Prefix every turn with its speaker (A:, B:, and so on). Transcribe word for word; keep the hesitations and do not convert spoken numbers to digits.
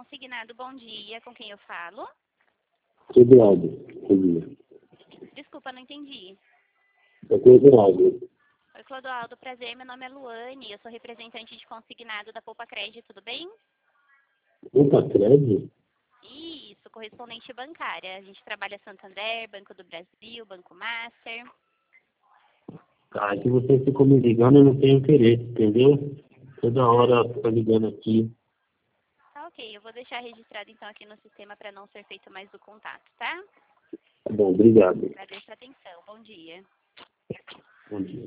A: Consignado, bom dia. Com quem eu falo?
B: Eduardo, bom dia.
A: Desculpa, não entendi.
B: É com o Eduardo.
A: Oi, Clodoaldo. Prazer, meu nome é Luane. Eu sou representante de consignado da Poupa Crédito, tudo bem?
B: Opa, crédito?
A: Isso, correspondente bancária. A gente trabalha Santander, Banco do Brasil, Banco Master.
B: Cara, que você ficou me ligando, eu não tenho interesse, entendeu? Toda hora fica ligando aqui.
A: Tá ok, eu vou deixar registrado então aqui no sistema para não ser feito mais o contato, tá?
B: Tá bom, obrigado.
A: Agradeço a atenção. Bom dia.
B: Bom dia.